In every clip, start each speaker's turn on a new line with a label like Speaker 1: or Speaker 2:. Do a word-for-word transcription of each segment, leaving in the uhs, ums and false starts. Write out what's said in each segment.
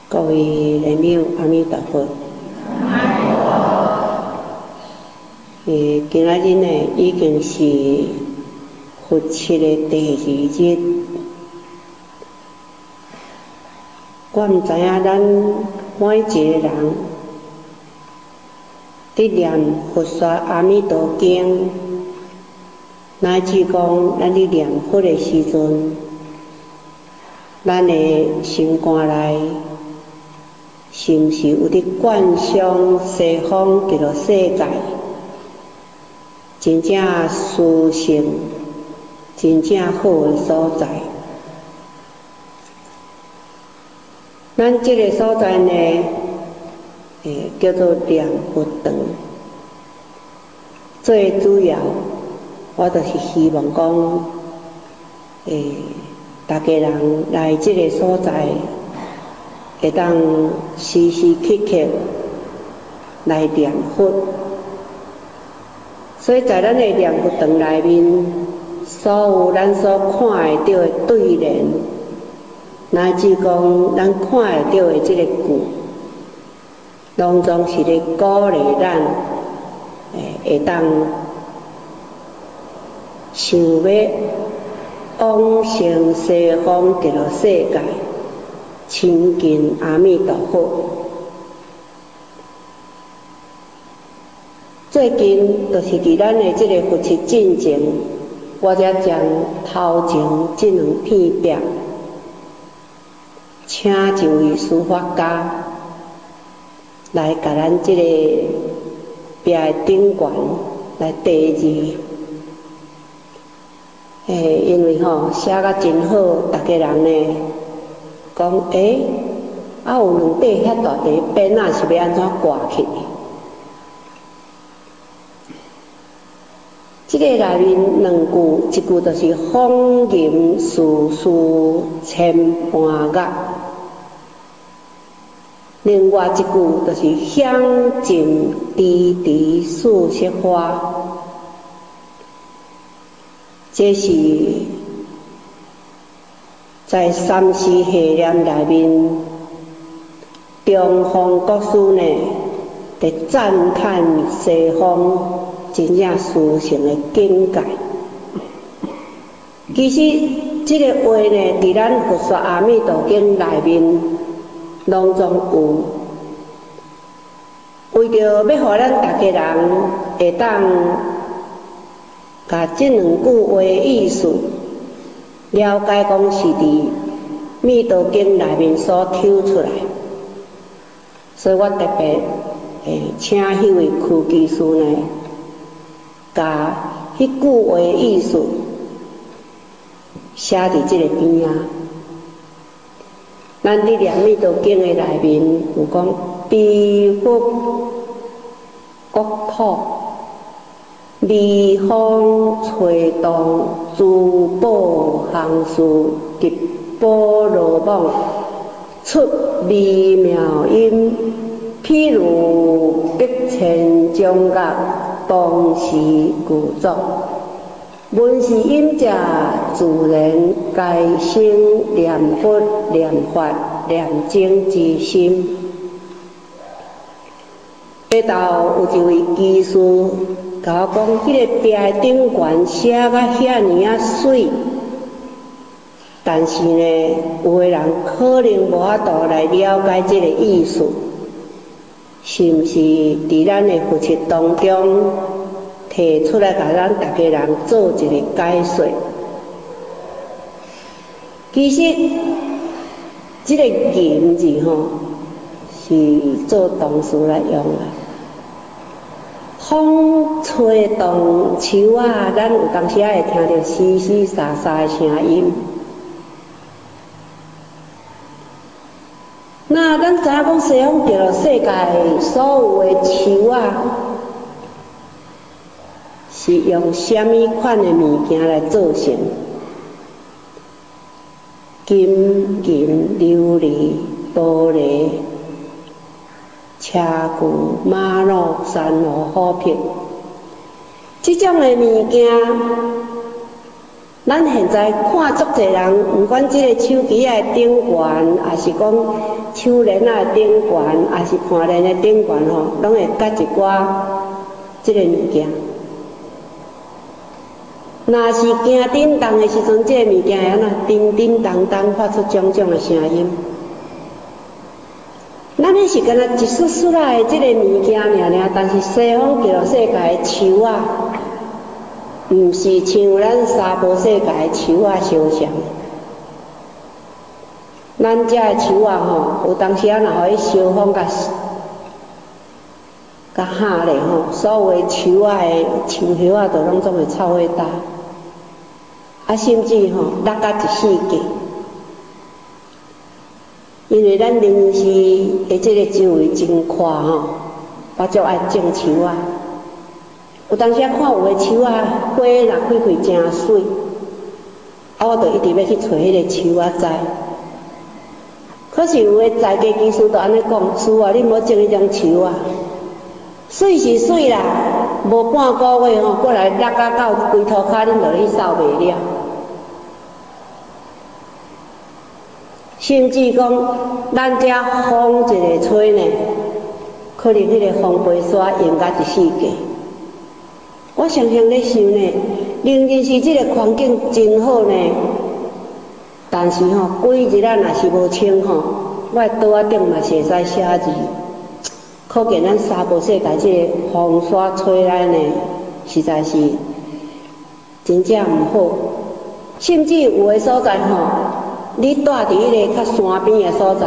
Speaker 1: 各位莲友，阿弥陀佛。诶，今仔日呢，已经是佛七的第二日。我毋知影咱每一个人伫念佛说阿弥陀经，乃至讲咱伫念佛的时阵，咱的心肝内是毋是有伫观想西方极乐世界？真正殊胜、真正好的所在。咱这个所在呢，诶，叫做念佛堂。最主要，我就是希望讲，诶，大家人来这个所在，会当时时刻刻来念佛。所以在咱的念佛堂内面，所有咱所看会到的对联，乃至讲咱看会到的这个句，拢总是咧鼓励咱，诶，会当想要往生西方极乐世界，亲近阿弥陀佛。最近就是伫咱的这个佛七进前，我才将头前这两片壁，请一位书法家来甲咱这个壁的顶悬来题字。诶，因为吼写甲真好，大家人呢讲，诶，啊有两块遐大块边仔是要安怎挂起？这个内面两句，一句就是风吟树树千般乐，另外一句就是香尽滴滴素色花。这是在三世系念内面，中方国师呢，在赞叹西方真正殊胜的境界。其实这个话呢，伫咱佛说阿弥陀经内面，拢总有。为着要互咱大家人会当甲这两句话的意思了解，讲是伫弥陀经内面所抽出来，所以我特别诶请迄位区技师呢，甲迄句话的意思写伫这个边啊。咱伫念弥陀经的内面有讲，彼佛国土，离方吹动，珠宝行事，吉波罗网，出微妙音，譬如百千钟乐，同时具足。闻是音者，自然该生念佛、念法、念经之心。下头有一位技师甲我讲，迄、那个壁的顶悬写甲遐尼啊水，但是呢，有的人可能无法度来了解这个意思，是毋是伫咱的佛七当中提出来，甲咱大家人做一个解说？其实，这个吟字吼，是做动词来用的。风吹动树啊，咱有当时啊会听到嘶嘶沙沙的声音。那咱知影讲西方极乐世界所有的树啊，是用什么款的物件来做成？金银琉璃玻璃。车具、马路、珊瑚、虎皮，这种的物件， 咱现在看足侪人，毋管即个手机仔的顶悬，还是讲手链仔的顶悬，还是盘链的顶悬吼，拢会甲一寡即个物件。若是行叮当的时阵，即、这个物件会安怎叮叮当当发出种种的声音。咱迄是干那一丝丝仔的即个物件尔尔，但是西方极乐世界的树啊，毋是像咱娑婆世界的树啊相像。咱遮的树啊吼，有当时啊，若互伊烧风甲甲吓咧吼，所有的树啊的树叶啊，都拢总会臭火焦。啊，甚至吼，落甲一世纪，因为咱人世的即个周围真宽吼，我足爱种树啊。有当时啊，看有的树啊，花若开开真水，啊，我就一直要去找迄个树啊栽。可是有的在地技师就安尼讲，师啊，你莫种迄种树啊，水是水啦，无半个月吼，过来落甲到规涂骹，恁就去扫袂了。甚至讲，咱遮风一个吹呢，可能迄个风飞沙淹甲一世纪。我常常咧想呢，明明是即个环境真好呢，但是吼，几日啊若是无清吼，我的桌仔顶嘛是会使写字。可见咱娑婆世界即个风沙吹来呢，实在是真正毋好。甚至有的所在吼，你住伫迄个较山边的所在，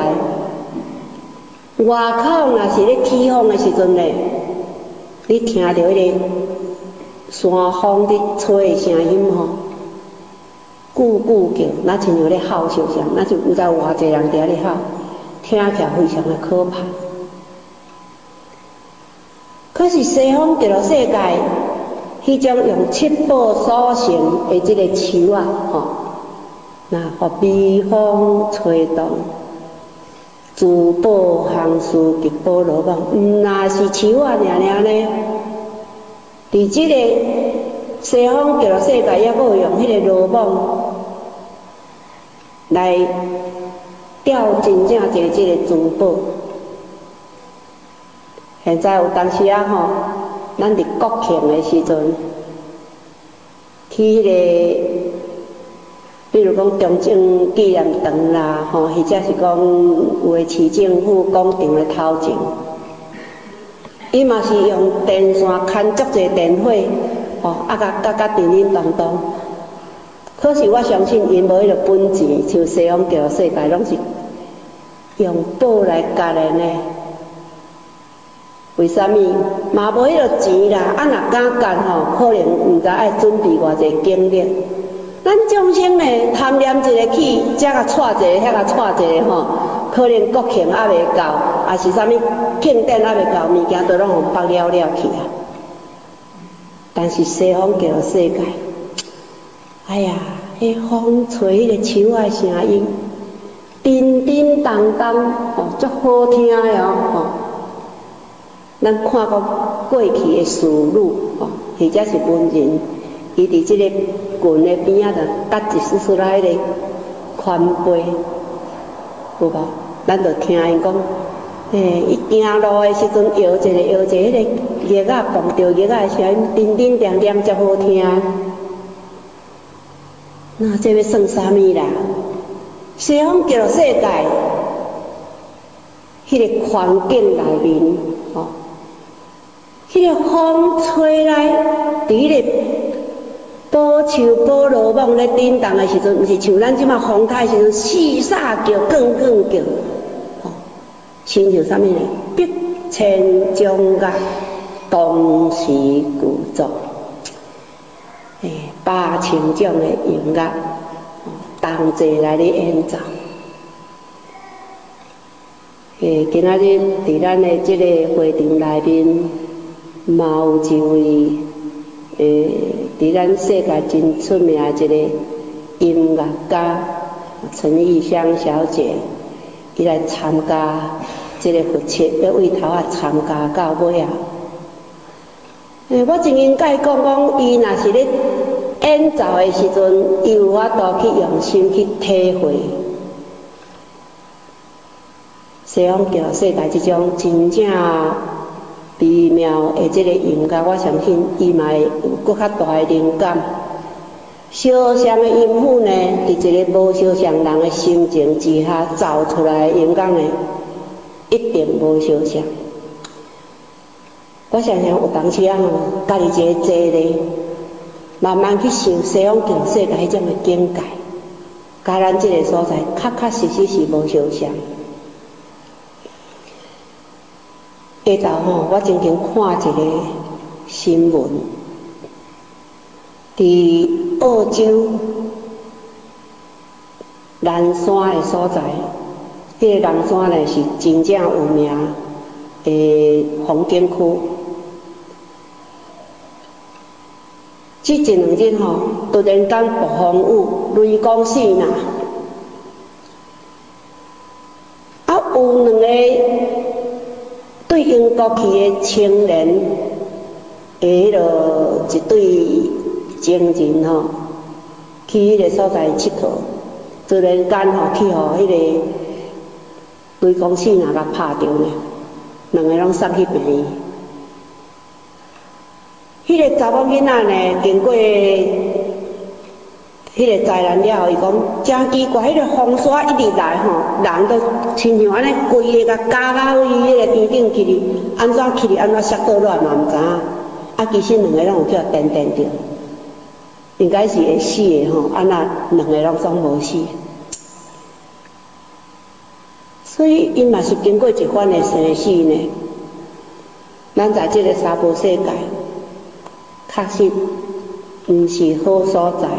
Speaker 1: 外口若是咧起风的时阵呢，你听到迄个山风伫吹的声音吼，咕咕叫，那亲像咧吼相像，那就有在偌济人伫遐咧吼，听起来非常的可怕。可是西方极乐世界，迄种用七宝所成的即个树啊，吼，那互微风吹动，珠宝行事吉宝罗网，毋那是树啊尔尔呢？伫即个西方极乐世界，还佫有用迄个罗网来钓真正侪即个珠宝。现在有当时啊吼，咱伫国庆的时阵，去迄、那个，比如讲中正纪念堂啦，吼，或者是讲有诶市政府广场的头前，伊嘛是用电线牵足侪电火，吼，啊甲甲甲叮叮当当。可是我相信因无迄个本钱，像西方极乐世界拢是用宝来夹的呢。为什么？嘛无迄个钱啦，啊若敢干吼，可能毋知爱准备偌济精力。咱众生呢，贪念一个起，遮甲带一个，遐甲带一个吼，可能国庆还袂到，还是啥物庆典还袂到，物件都拢互绑了了去啊。但是西方极乐世界，哎呀，迄风吹迄个树仔声音，叮叮当当，吼，足好听的哦，吼。咱看过过去的事女，吼，或者是文人，伊伫即个棍的边仔，就搭一丝丝仔迄个宽杯，有无？咱就听因讲，诶，伊行路的时阵摇一个摇一个，迄个叶仔碰着叶仔的声音，叮叮当当，足好听。那这要算啥物啦？西方极乐世界，迄个环境内面，吼。迄个风吹来，伫迄个宝树宝罗网咧叮当的时阵，毋是像咱即马风台时阵四撒叫、滚滚叫，吼，亲像啥物呢？碧千钟乐，同时鼓作，诶，八千种的音乐，同齐来咧演奏。诶，今仔日伫咱的即个会场内面。嘛有一位诶，伫咱世界真出名的一个音乐家陈玉香小姐，伊来参加即个佛七，要为头啊参加到尾啊。诶，我曾经甲伊讲讲，伊若是咧演奏的时阵，伊有法度去用心去体会西方极乐世界即种真正微妙的即个音乐，我相信伊嘛会有搁较大的灵感。烧香的音符呢，伫一个无烧香人的心情之下造出来的音乐呢，一定无烧香。我常常有当时啊吼，家己一个坐咧，慢慢去想西方极乐世界迄种的境界，甲咱即个所在确确实实是无相像。下昼吼，我曾经看一个新闻，伫澳洲南山的所在，迄、那个南山呢是真正有名的风景区。即一两日吼，突然间暴风雨，雷公四呐，啊有两个对英国去的青年，诶，迄落一对情人吼，去迄个所在佚佗，突然间吼去互迄个雷公四呐甲拍着呢，两个拢送去病院。迄个查某囡仔呢，经过迄个灾难了后，伊讲真奇怪，迄、那个风沙一直来吼，人都亲像安尼规个甲夹到伊迄个边顶去，安怎去安怎摔倒乱嘛毋知影。啊，其实两个拢有叫电电着，应该是会死的吼，啊那两个拢总无死。所以伊嘛是经过一番的生死呢。咱在这个娑婆世界，确实毋是好所在。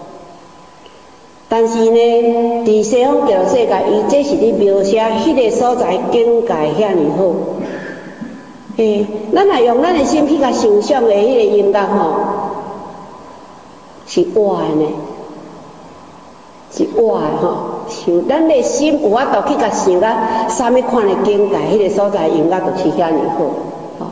Speaker 1: 但是呢，伫西方极乐世界，伊这是咧描写迄个所在境界遐尼好。诶，咱若用咱的心去甲想象的迄个音乐吼，是活的呢，是活的吼。想咱的心有法度去甲想甲啥物款的境界，迄、那个所在音乐就是遐尼好。吼，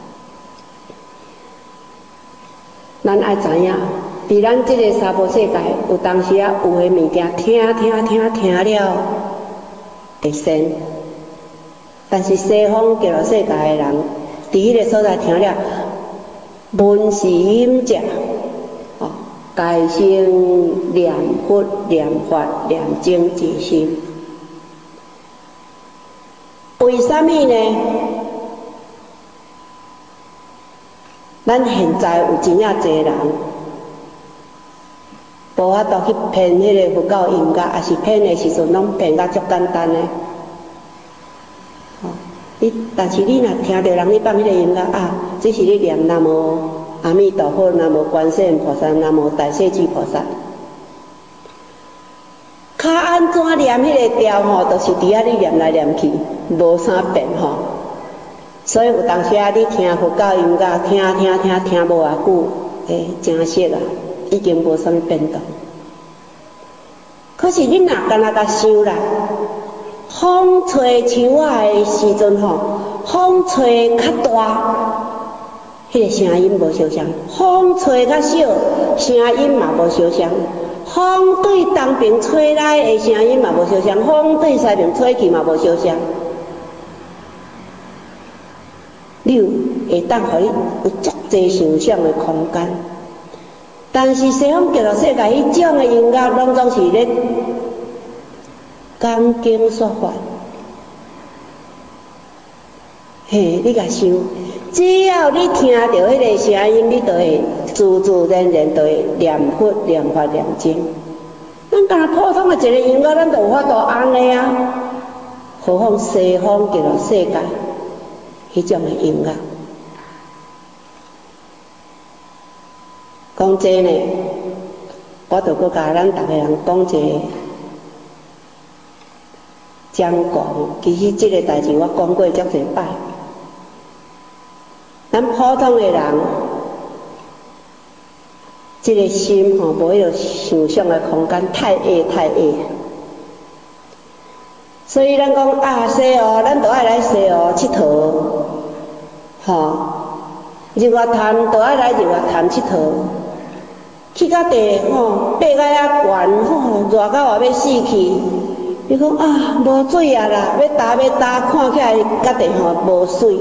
Speaker 1: 咱爱知影。伫咱即个娑婆世界，有当时啊，有诶物件听听听听了会仙，但是西方极乐世界诶人，伫迄个所在听了，闻是音者，哦，改成念佛、念法、念经之心。为什么呢？咱现在有真正侪人。无法度去骗迄个佛教音乐，也是骗的时阵，拢骗甲足简单的。哦，你但是你若听到人咧放迄个音乐啊，这是咧念南无阿弥陀佛、南无观世音菩萨、南无大势至菩萨。较安怎念迄个调吼，都、就是伫遐你念来念去，无啥变吼。所以有当时啊，你听佛教音乐，听听听听无偌久，诶，真熟啊。已经无啥物变动，可是你若干那甲想啦，风吹树仔的时阵吼，风吹较大，迄、那个声音无相像；风吹较小，声音嘛无相像。风对东边吹来的声音嘛无相像，风对西边吹去嘛无相像。你有会当互你有足侪想象的空间。但是西方极乐世界迄种的音乐，拢总是咧讲经说法。嘿，你甲想，只要你听到迄个声音，你就会自自然然就会念佛、念法、念经。咱干普通的一个音乐，咱就有法度安尼啊，何况西方极乐世界迄种的音乐。讲这呢，我就搁甲咱逐个人讲一个讲讲。其实这个代志我讲过足侪摆。咱普通的人，这个心吼无迄个想象的空间，太矮太矮。所以咱讲啊，西湖咱都爱来西湖佚佗，吼、哦，日月潭都爱来日月潭佚佗。 去到地吼，爬到遐悬吼，热到也要死去。伊讲啊，无水啊啦，要打要打，看起来到地吼无水。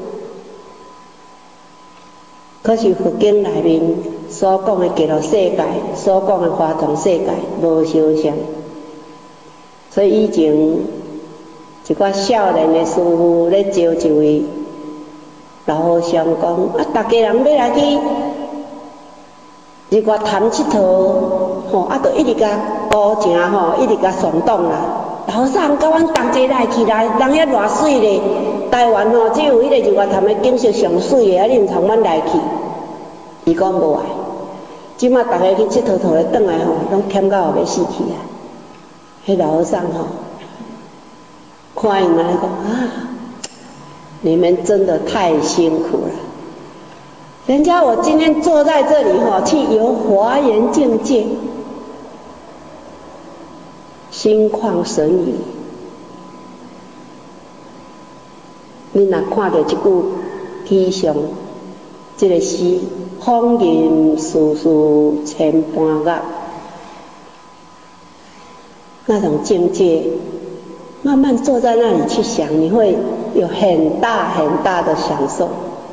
Speaker 1: 可是佛经内面所讲的极乐世界，所讲的华藏世界无相像。所以以前一寡少年的师父咧招一位老和尚讲，啊，大家人要来去日月潭佚佗，吼，啊，着一直甲高正吼，一直甲耸动啦。老和尚甲阮同齐来去啦，人遐偌水咧，台湾吼只有迄个日月潭的景色上水的，啊，你毋通阮来去。伊讲无爱，即马大家去佚佗佗咧，转来吼，拢忝到后要死去啊！迄老和尚吼，看因来讲啊，你们真的太辛苦了。人家我今天坐在这里吼，去游华严境界，心旷神怡。你若看到即句气象，即、这个诗，风吟树树千般乐，那种境界，慢慢坐在那里去想，你会有很大很大的享受。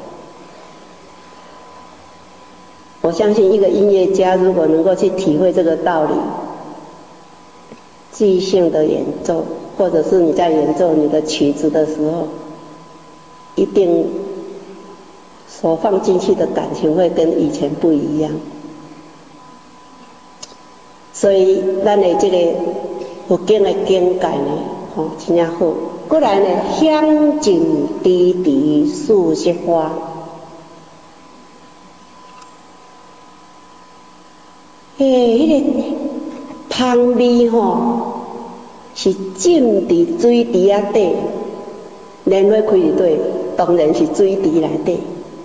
Speaker 1: 我相信一个音乐家如果能够去体会这个道理，即兴的演奏，或者是你在演奏你的曲子的时候，一定所放进去的感情会跟以前不一样。所以咱的这个佛经的境界呢，吼、哦，真正好。过来呢，香尽滴滴素色花。诶，迄、那个香味吼，是浸伫水池仔底，莲花开伫底，当然是水池内底。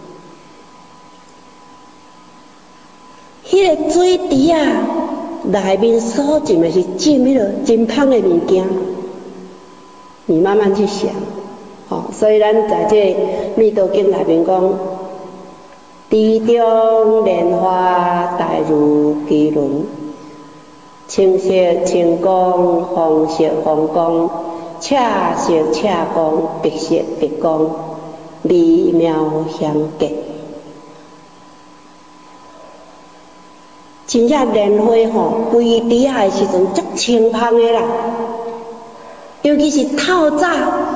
Speaker 1: 迄、那个水池啊，内面所浸的是浸迄个真香的物件，你慢慢去想，哦，所以咱在这《密道经》内面讲。池中莲花带如其轮，青色青光，红色红光，赤色赤光，白色白光，微妙相结。真正莲花吼，规池仔的时阵足清芳的啦，尤其是透早，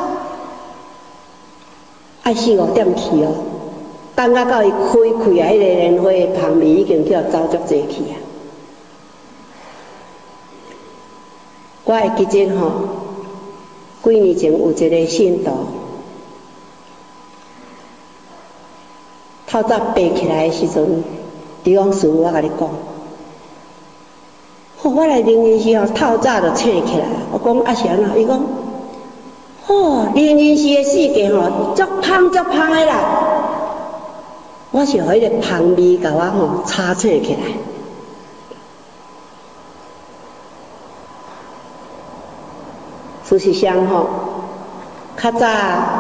Speaker 1: 爱四五点去哦。等到到伊开开啊，迄个莲花的香味已经叫走足济去啊！我会记得吼，几年前有一个信徒，透早爬起来的时阵，伊讲师父，我甲你讲，吼、哦，我来灵隐寺吼，透早就醒起来。我讲啊是安怎？伊讲，哦，灵隐寺的世界吼，足香足香的啦。我是互迄个香味甲我吼吵醒起来。事实上吼，较早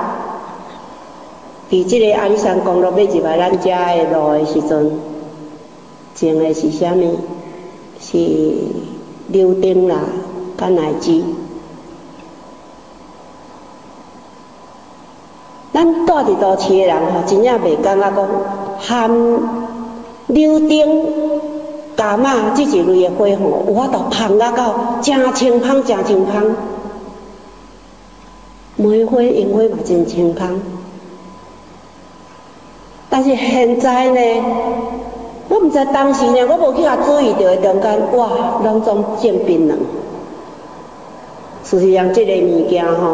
Speaker 1: 伫即个阿里山公路要入来咱遮的路的时阵，种的是啥物？是柳丁啦，甲奶枝。咱住伫都市的人吼，真正袂感觉讲含柳丁、柑仔这一类的花吼，有法度香甲到真清芳、真清芳。梅花、樱花嘛真清芳，但是现在呢，我毋知当时呢，我无去遐注意到的中间，哇，拢总种槟榔。事实上，这个物件吼。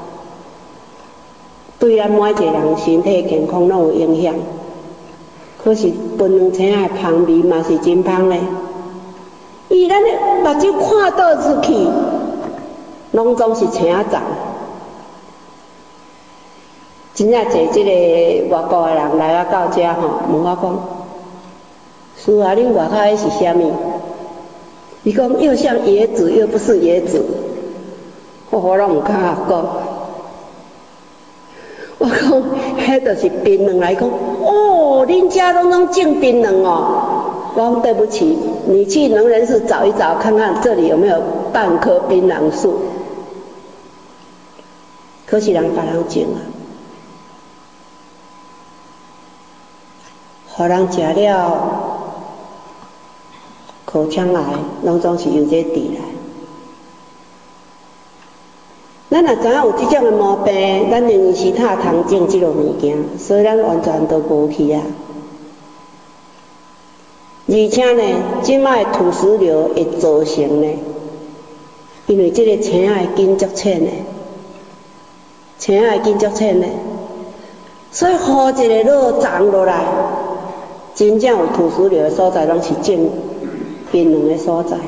Speaker 1: 对咱每一个人身体健康拢有影响，可是槟榔青仔的香味嘛是真香嘞。伊咱的目睭看倒出去，拢总是青仔长。真正坐即个外国的人来啊到遮吼，问我讲，师父啊，恁外口迄是啥物？伊讲又像椰子，又不是椰子，我我拢毋敢讲。我讲，迄就是槟榔来讲，哦，恁遮拢拢种槟榔哦， 我说对不起，你去能人寺找一找，看看这里有没有半棵槟榔树。可是人把人种啊，互人食了口腔癌，拢总是由这治来。咱若知影有即种的毛病，咱仍然是他通种即落物件，所以咱完全都无去啊。而且呢，即摆土石流会造成呢，因为即个青仔会紧足浅的，青仔会紧足浅的，所以雨一个落涨落来，真正有土石流的所在，拢是种槟榔的所在。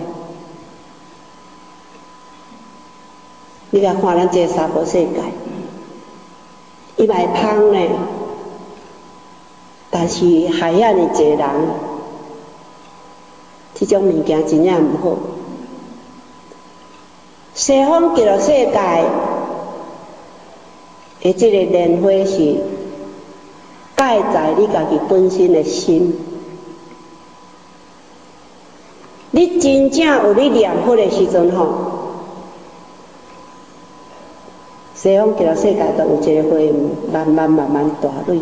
Speaker 1: 你来看咱这个娑婆世界，伊嘛会芳呢，但是害遐尼济人，这种物件真正毋好。西方极乐世界的这个莲花是盖在你家己本身的心，你真正有你念佛的时阵吼。西方极乐世界就有一个花慢慢慢慢大蕊。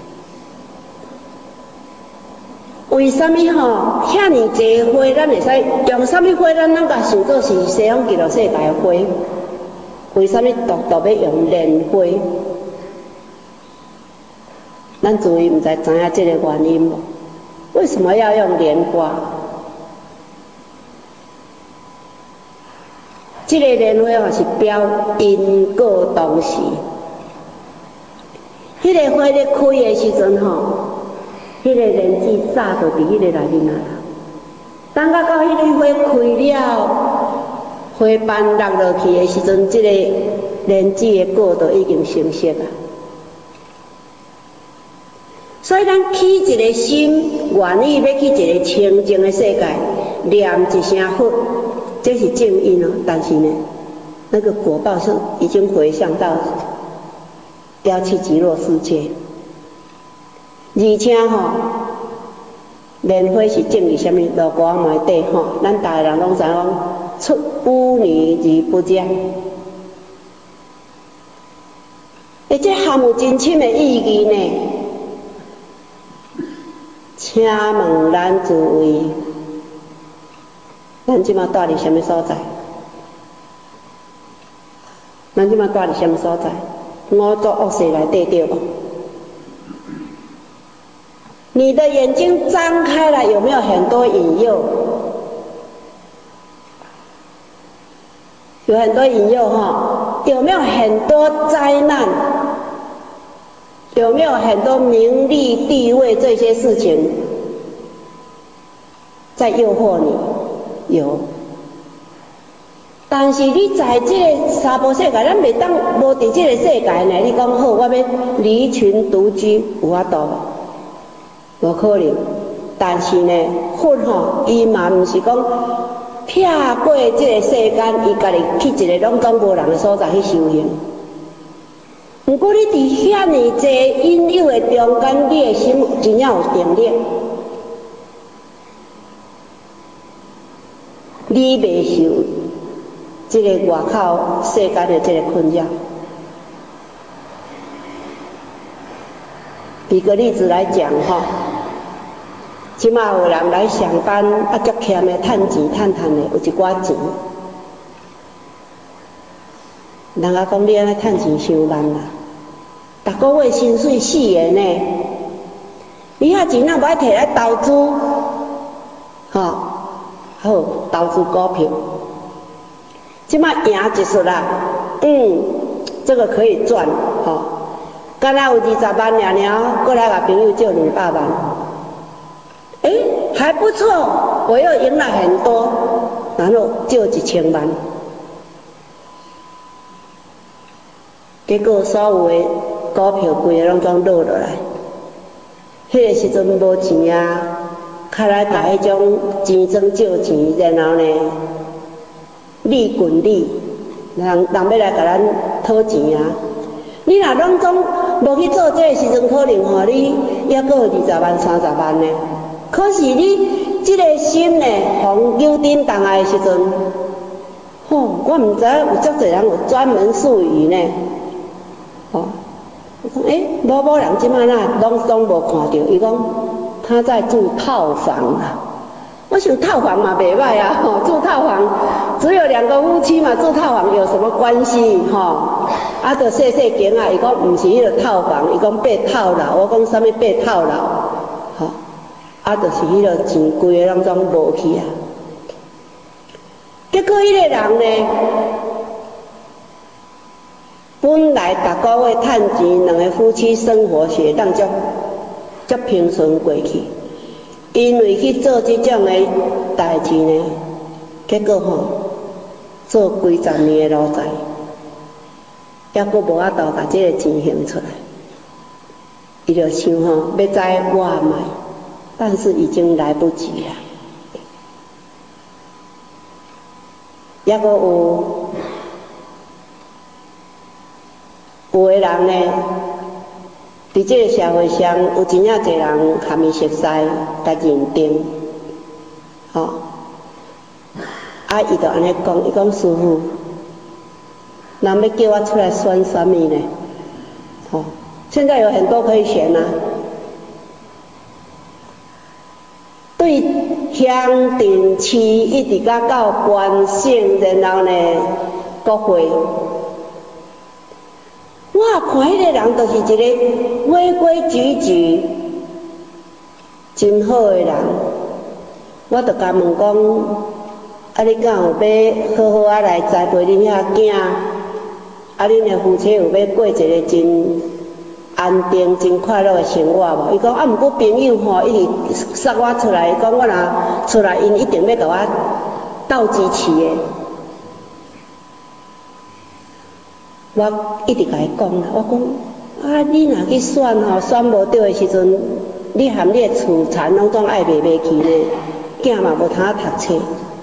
Speaker 1: 为什么吼遐尼济花，咱会使用什么花？咱咱甲想做是西方极乐世界的花。为什么独独要用莲花？咱自己毋知知影这个原因无？为什么要用莲花？这个莲花吼是表因果当时，迄、那个花咧开的时阵吼，迄、那个莲子撒就伫迄个内面啊。等到到迄个花开了，花瓣落落去的时阵，这个莲子的果就已经成熟啊。所以咱起一个心，愿意要去一个清净的世界，念一声佛。这是正因哦，但是呢，那个果报是已经回向到要去极乐世界，而且吼、哦，莲花是种伫什么落果仔底吼，咱大个人拢知讲出污泥而不染，而且含有真深的意义呢。请问咱诸位，咱即马住伫什么所在？咱即马住伫什么所在？五浊恶世内底对无？你的眼睛张开来，有没有很多引诱？有很多引诱哈，有没有很多灾难？有没有很多名利地位这些事情在诱惑你？有。但是你在这个娑婆世界，咱袂当无伫这个世界呢。你讲好，我要离群独居，有法度无？无可能。但是呢，佛吼，伊嘛毋是讲撇过这个世间，伊家己去一个拢总无人的所在去修行。不过你伫遐尼济引诱的中间，你的心真正有定力，你袂受这个外口世间的这个困扰。举个例子来讲吼，即马有人来上班，啊，足欠的趁钱趁趁的，有一寡钱。人家讲你安尼趁钱伤慢啦，逐个月薪水四个呢，你遐钱哪无爱摕来投资？吼、哦，好投资股票。即摆赢一撮啦，嗯，这个可以赚，吼、哦。敢若有二十万尔尔，过来甲朋友借两百万，诶、欸，还不错，我又赢了很多，然后借一千万，结果所有的股票规个拢总落落来，迄个时阵无钱啊，开来甲迄种钱庄借钱，然后呢，利滚利，人人要来甲咱讨钱啊。你若拢总无去做这个时阵，可能吼你还阁有二十万、三十万呢。可是你即个心呢，逢有颠动的时阵，吼、哦，我毋知有足侪人有专门术语呢，哦，我讲诶，某某人即摆哪拢拢无看到，伊讲他在住套房啊。我想套房嘛袂歹啊，吼、哦，住套房只有两个夫妻嘛，住套房有什么关系？吼、哦，啊，着细细间啊，伊讲毋是迄个套房，伊讲被套牢，我讲啥物被套牢？吼、哦，啊，着是迄个钱规个拢总无去啊。结果迄个人呢，本来逐个月趁钱，两个夫妻生活是当足足平顺过去。因为去做这种的代志呢，结果吼、哦、做几十年的老宅，还阁无法度把这个钱还出来。伊就想吼、哦、要再挖买，但是已经来不及了。还阁有有的人呢，伫这个社会上有真正侪人含伊熟悉，甲认定，吼、哦，啊，伊就安尼讲，伊讲师父，人要叫我出来选什么呢？吼、哦，现在有很多可以选啊，对乡镇市一直甲到县省，然后呢，国会。我看迄个人就是一个规规矩矩、真好的人，我就甲问讲，啊，你敢有要好好啊来栽培恁遐囝？啊，恁的夫妻有要过一个真安定、真快乐的生活无？伊讲啊，毋过朋友吼一直塞我出来，伊讲我若出来，因一定要甲我斗支持的。我一直甲伊讲啦，我讲啊，你若去选吼，选无着的时阵，你含你的厝产拢总爱卖卖去呢，囝嘛无通啊读册，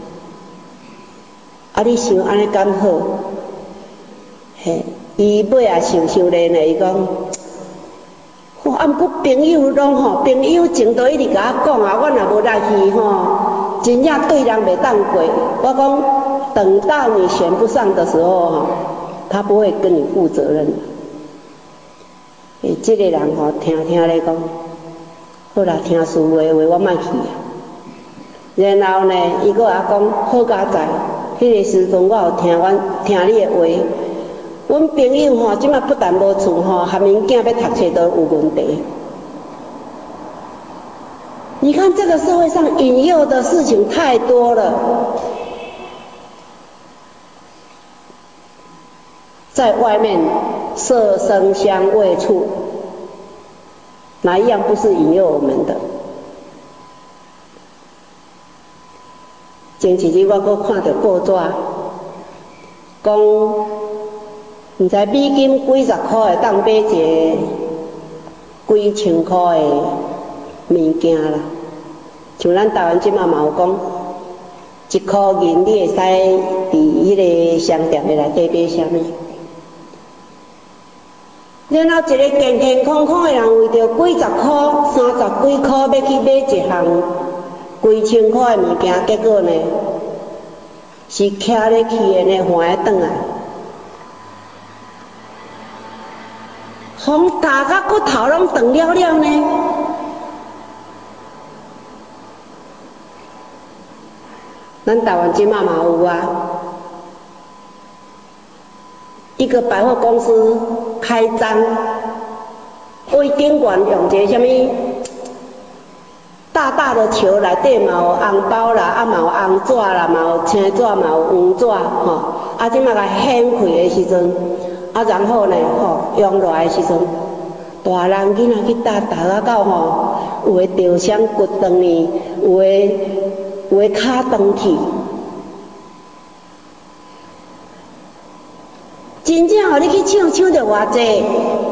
Speaker 1: 啊，你想安尼敢好？嘿，伊尾也想想咧呢，伊讲，吼、哦，啊，毋过朋友拢吼，朋友前头一直甲我讲啊，我若无来去吼，真正对人袂当过。我讲，等到你选不上的时候吼。他不会跟你负责任。诶，这个人吼、哦，听听咧讲，好啦，听师父的话，我莫去啊。然后呢，伊阁也讲，好佳哉，迄、那个时阵我有听阮听你的话，阮朋友吼、哦，即摆不但无厝吼，含因囝要读册都有问题。你看这个社会上引诱的事情太多了。在外面色声香味触，哪一样不是引诱我们的？前一日我阁看到报纸，讲毋知美金几十块会当买一个几千块的物件啦。像咱台湾即马嘛有讲，一箍银你会使伫迄个商店的内底买啥物？然后一个健健康康的人，为着几十块、三十几块要去买一项几千块的物件，结果呢是徛咧去的呢，还会转来，风打甲骨头拢断了了呢。咱台湾即马嘛有啊。一个百货公司开张，为顶悬用一个什么大大的球，内底嘛有红包啦，啊嘛有红纸啦，嘛有青纸，嘛有黄纸，吼、哦，啊即马甲掀开的时阵，啊然后呢，吼、哦，用落来的时阵，大人囡仔去搭搭啊到吼，有诶吊双骨断呢，有诶有诶骹断去。真正互你去抢，抢着偌济？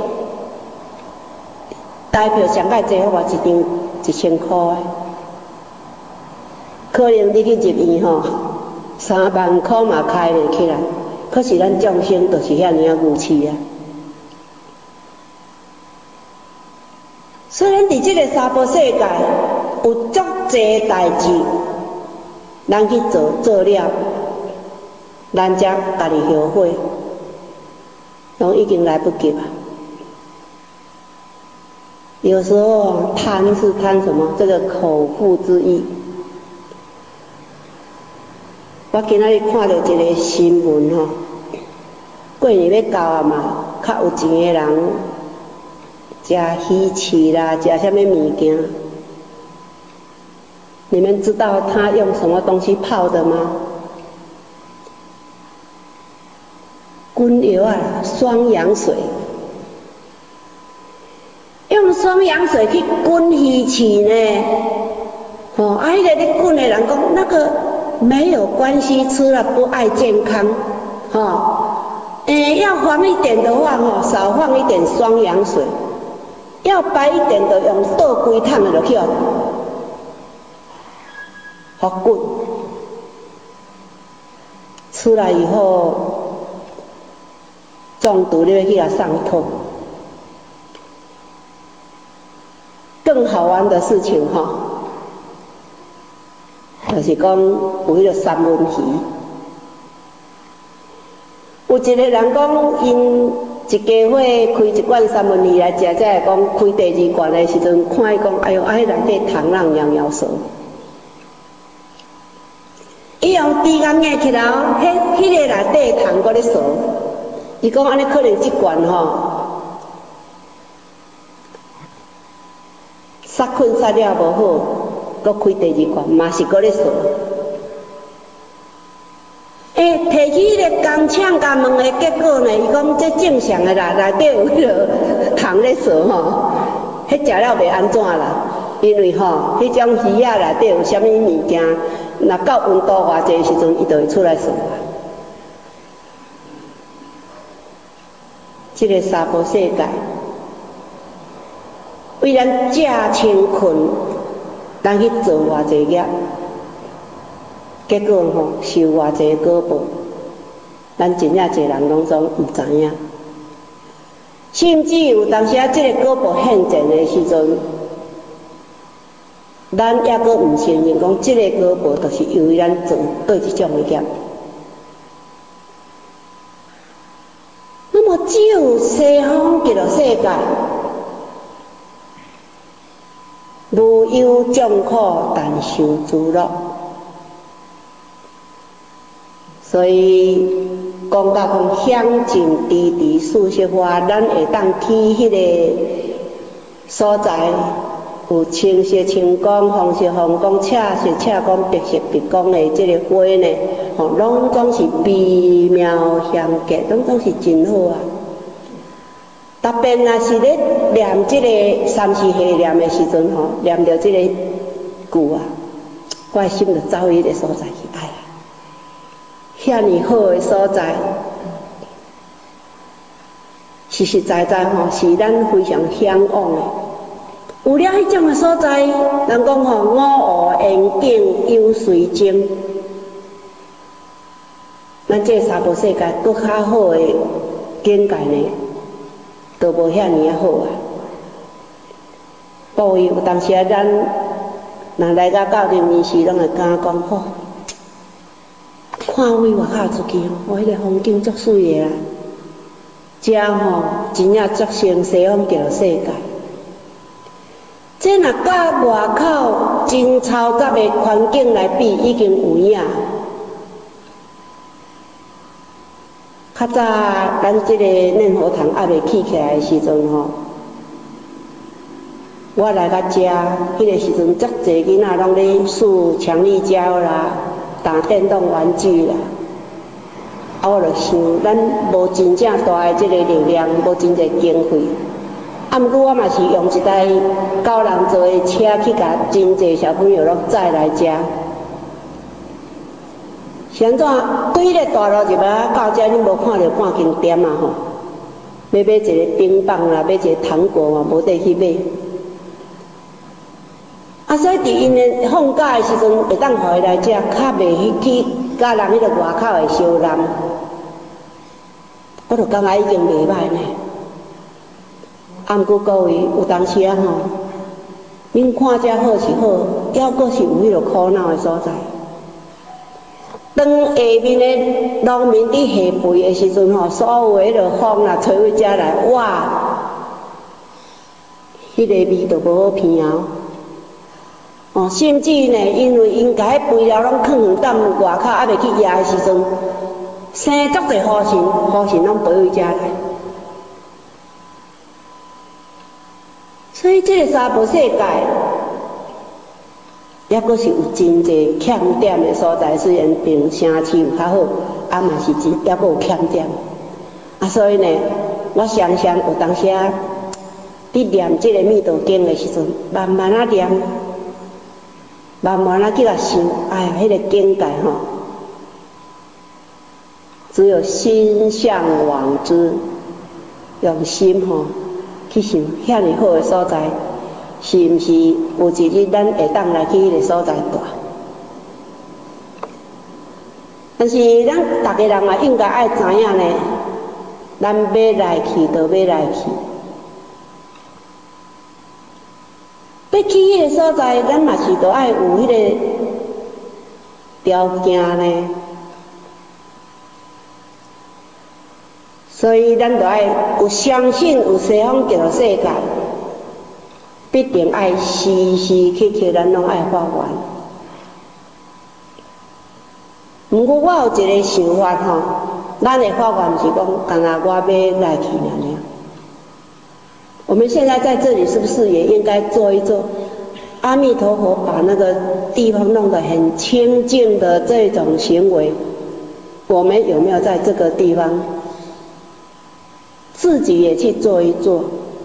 Speaker 1: 台票上界济，我一张一千块的，可能你去入院吼，三万块嘛开袂起来。可是咱众生就是遐尔啊牛气啊！虽然伫这个娑婆世界， 有足侪代志，咱去做做了，咱才家己后悔，拢已经来不及了。有时候贪是贪什么？这个口腹之欲。我今仔日看到一个新闻吼，过年要到啊嘛，较有钱的人食鱼翅啦，食什么物件？你们知道他用什么东西泡的吗？滚油啊，双氧水。用双氧水去滚鱼翅呢？哦，啊，迄个咧滚的人讲那个没有关系，吃了不爱健康。哦，诶，要黄一点的话，吼，少放一点双氧水；要白一点的，用倒规桶的就去哦，好滚。出来以后中毒，你要去甲上痛。更好玩的事情吼，就是讲有迄个三文鱼，有一个人讲因一家伙开一罐三文鱼来食，才会讲开第二罐的时阵，看伊讲，哎呦，啊迄内底糖人摇摇蛇。伊用猪眼硬起来，迄迄个内底的糖搁咧蛇。伊讲安尼可能一罐吼。杀菌杀了无好，搁开第二罐，嘛是搁咧扫。诶，摕起迄个工厂甲问的结果呢，伊讲这正常的啦，内底有迄个糖咧扫吼，迄食了袂安怎啦？因为吼，迄种鱼仔内底有啥物物件，若到温度偌济时阵，伊就会出来扫。这个娑婆世界。为咱食清困，咱去做偌济业，结果吼受偌济果报，咱真正侪人拢总毋知影。甚至有当时啊，这个果报现前的时阵，咱抑阁毋承认讲，这个果报就是由于咱做对这种的业。那么只有西方极乐世界。无忧众苦，但受诸乐。所以讲到讲险境迟迟四摄法，咱会当去迄个所在，有清色清光、风色风光、赤色赤光、白色白光的这个花呢，吼，拢总是微妙相隔，拢总是真好啊。特别若是咧念即个三世系念的时阵吼，念着即个句啊，我的心就走迄个所在去，哎呀，遐尼好的所在，实实在在吼是咱非常向往的。有了迄种的所在，人讲吼五湖缘景有水晶，咱这个娑婆世界搁较好的境界呢。都无遐尼啊好啊！故意有当时啊，咱若来到到人面时，拢会敢讲吼，看开外口出去吼，哦，迄个风景足水的啦，遮吼真正足像西方极乐世界。这若甲外口真嘈杂的环境来比，已经有影。较早咱即个念佛堂还未起起来的时阵吼，我来到遮，迄个时阵足侪囡仔拢咧输强力胶啦，打电动玩具啦。啊，我就想，咱无真正大的即个力量，无真侪经费。啊，毋过我嘛是用一台九人座的车去甲真侪小朋友拢载来遮。是安怎？对迄个大路入来到遮，你无看到半斤点啊吼！要买一个冰棒啦，买一个糖果嘛，无得去买。啊，所以伫因的放假的时阵，会当互伊来遮，较袂去甲人迄个外口的相染。我就感觉已经袂歹呢。啊，毋过各位有当时啊吼，恁看遮好是好， 还阁是有迄个苦恼的所在。当下面的农民伫下肥的时阵吼，所有的迄个风啦吹回遮来，哇，迄、那个味就无好闻啊！哦，甚至呢，因为因家迄肥料拢放远踮外口，还袂去压的时阵，生足侪雨神，雨神拢飞回遮来。所以这个娑婆世界，还阁是有真侪欠点的所在。虽然评城市有较好，啊嘛是真还阁有欠点。啊，所以呢，我常常有当时啊，伫念这个密道经的时阵，慢慢啊念，慢慢啊去甲想，哎呀，迄、那个境界吼，只有心向往之，用心吼去想，遐尼好的所在。是毋是有一日咱会当来去迄个所在住？但是咱逐个人嘛应该爱知影呢，咱要来去就要来去，要去迄个所在，咱嘛是着爱有迄个条件呢。所以咱着爱有相信有西方极乐世界。必定爱时时刻刻，咱拢爱发愿。毋过我有一个想法吼，咱的发愿是讲，干那我要来去尔尔。我们现在在这里是不是也应该做一做？阿弥陀佛把那个地方弄得很清净的这种行为，我们有没有在这个地方自己也去做一做？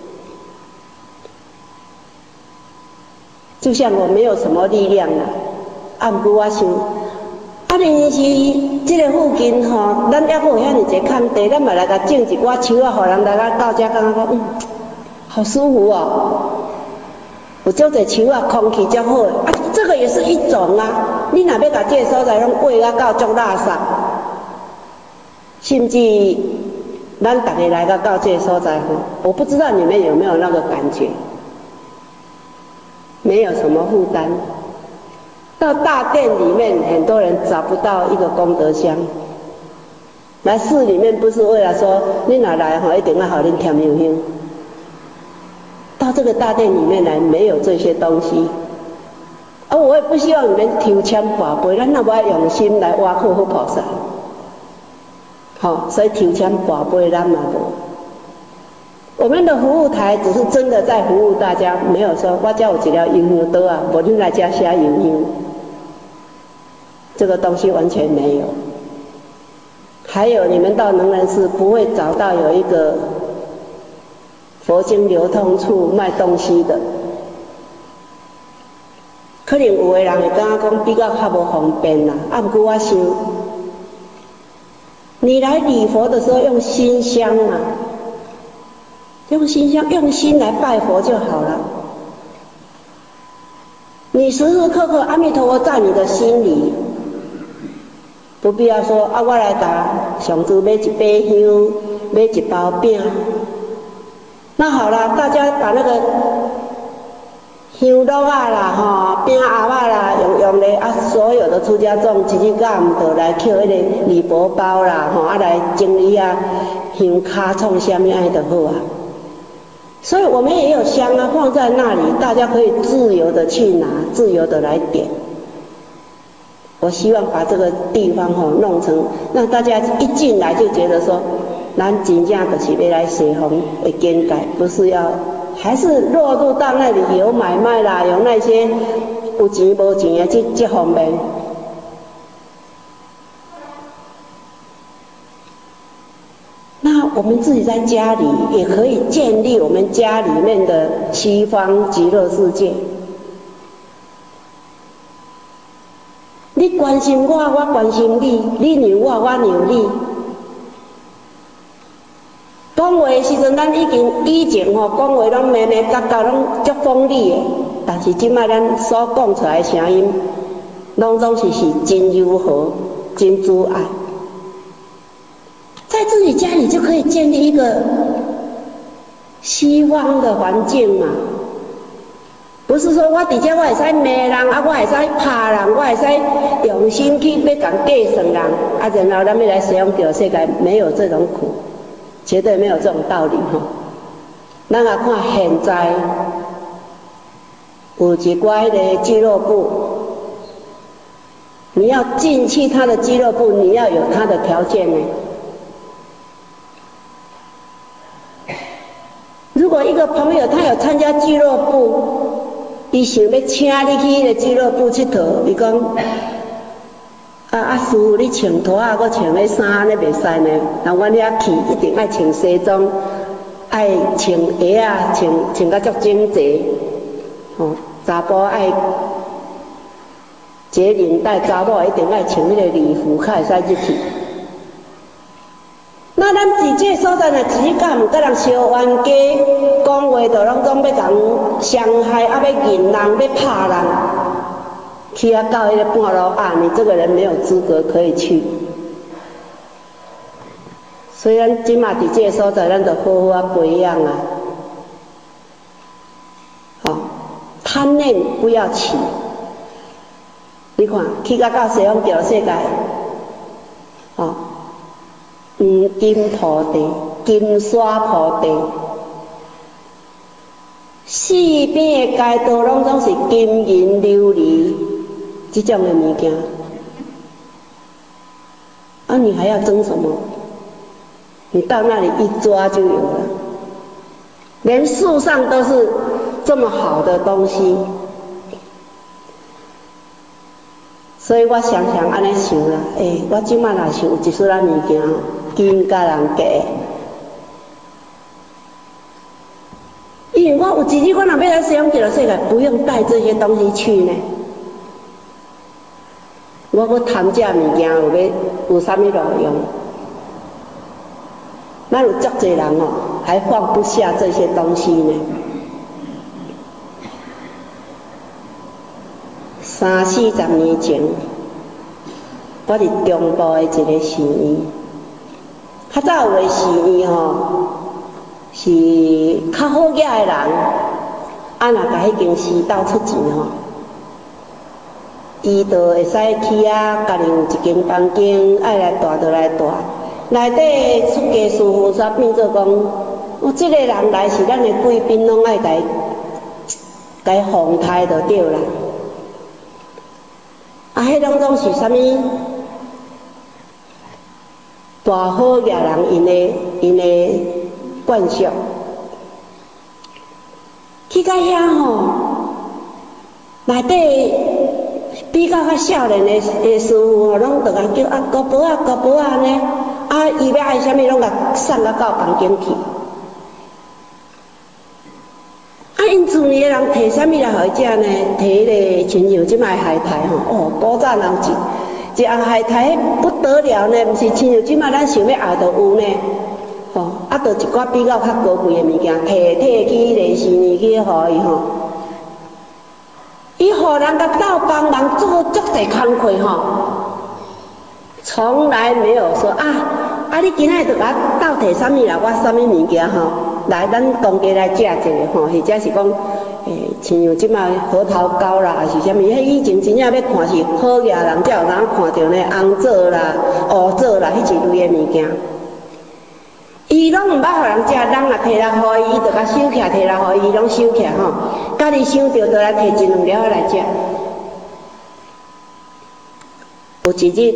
Speaker 1: 就像我没有什么力量啦，啊，毋过我想，啊，明是这个附近吼，咱还阁有遐尼济空地，咱嘛来甲种一寡树啊，互人来甲到遮，感觉讲，嗯，好舒服哦。有种侪树啊，空气真好，啊，这个也是一种啊。你若要甲这个所在拢挖啊到足垃圾，甚至咱逐个来甲到这个所在吼，我不知道你们有没有那个感觉。没有什么负担，到大殿里面，很多人找不到一个功德箱。来寺里面不是为了说你哪来吼，一定要好恁添油香。到这个大殿里面来，没有这些东西。而、啊、我也不希望你们抽签跋杯，咱那么用心来挖苦佛菩萨。好、哦，所以抽签跋杯咱嘛无。我们的服务台只是真的在服务大家，没有说我家有一条油香刀啊，我恁来家写油香，这个东西完全没有。还有你们到能仁寺不会找到有一个佛经流通处卖东西的，可能有的人会感觉讲比较较无方便啦。啊，不过我想，你来礼佛的时候用心香嘛。用心香，用心来拜佛就好了。你时时刻刻阿弥陀佛在你的心里，不必要说啊，我来甲上主买一杯香，买一包饼。那好了，大家把那个香炉啊啦、吼饼盒啊啦，用用咧啊，所有的出家众一日到暗都来捡迄个礼佛包啦，吼啊来整理啊香卡创啥物爱就好啊。所以我们也有香啊，放在那里，大家可以自由的去拿，自由的来点。我希望把这个地方吼弄成，让大家一进来就觉得说，咱真正就是要来西方的境界，不是要还是落入到那里有买卖啦，有那些有钱无钱的这这方面。那我们自己在家里也可以建立我们家里面的西方极乐世界。你关心我，我关心你；你让我，我让你。讲话的时阵，咱已经以前吼讲话拢咩咩角角拢足锋利的，但是即摆咱所讲出来的声音，拢总是是真柔和、真自爱。在自己家里就可以建立一个西方的环境嘛，不不是说我伫遮我会使骂人，啊我会使拍人，我会使用心去要讲计算人，啊然后咱要来使用这世界，没有这种苦，绝对没有这种道理吼。咱来看现在有一寡的俱乐部，你要进去他的俱乐部，你要有他的条件呢。如果一个朋友他有参加俱乐部，伊想要请你去迄个俱乐部佚佗，伊讲啊啊师父你穿拖仔搁穿迄衫安尼袂使呢，人阮遐去一定爱穿西装，爱穿鞋仔，穿穿甲足整齐，吼、哦，查甫爱结领带，查某一定爱穿迄个礼服，较会使入去。那咱伫这个所在呢，只甲毋甲人相冤家，讲话就拢总要甲人伤害，啊要认人，要拍人，去啊到迄个半路啊，你这个人没有资格可以去。所以咱即马伫这个所在，咱就好好啊培养啊，好、哦，贪念不要起。你看，去到到西方极乐世界，哦。黄金土地、金沙土地，四边的街道拢总是金银琉璃，这种的物件，啊，你还要争什么？你到那里一抓就有了，连树上都是这么好的东西。所以我常常安尼想啦，诶、欸，我即摆若是有一撮仔物件，金甲人价，因为我有一日我若要来西方极乐世界，不用带这些东西去呢。我搁贪这物件有要有啥物路用？咱有足侪人哦，还放不下这些东西呢。三四十年前，我伫中部的一个寺院，较早有的寺院吼，是较好野的人，啊若甲迄间寺斗出钱吼，伊就会使去啊，家己有一间房间，爱来住就来住，内底出家师父煞变做讲，我即个人来是咱的贵宾，拢爱甲伊甲伊奉台就对啦。啊，迄拢总是啥物大好野人因的因的惯习。去到遐吼，内底比较较少年的的师傅吼，拢就甲叫啊高婆啊高婆啊呢，啊伊要爱啥物拢甲送到到房间去。啊，因厝里的人摕啥物来互伊食呢？摕迄个亲像即摆海苔吼，哦，古早人一一盒海苔不得了呢，毋是亲像即摆咱想要熬就有呢。哦，啊，就一寡比较较高贵的物件，摕摕去迄个寺院去互伊吼。伊互人甲斗帮忙做足侪工课吼，从来没有说啊啊，你今仔日就甲我斗摕啥物啦？我啥物物件吼？来，咱公家来食一下吼，或者是讲，诶，亲像即摆核桃糕啦，还是啥物？迄以前真正要看是好野人才有人看到呢，红枣啦、乌枣啦，迄一类的物件。伊拢毋捌互人食，人若摕来互伊，伊就甲收起来，摕来互伊，伊拢收起来吼。家己想着，就来摕一两粒仔来食。有一日，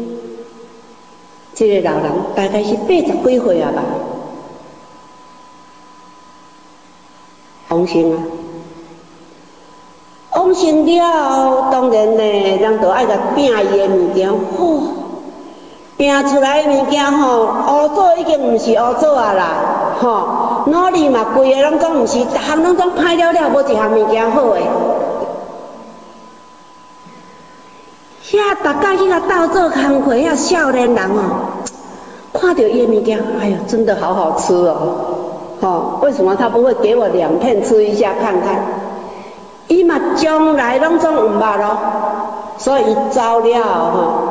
Speaker 1: 即、这个老人大概是八十几岁啊吧。往生啊！往生了后，当然呢，人就爱甲拼伊的物件，吼，拼出来的物件吼，乌枣已经毋是乌枣啊啦，吼，努力嘛，规个拢总毋是，逐项拢总歹了了，无一项物件好诶。遐逐摆去甲斗做工课，遐少年人哦，看到伊的物件，哎呦，真的好好吃哦。哦，为什么他不会给我两片吃一下看看？伊嘛将来拢总毋捌咯，所以伊走了吼，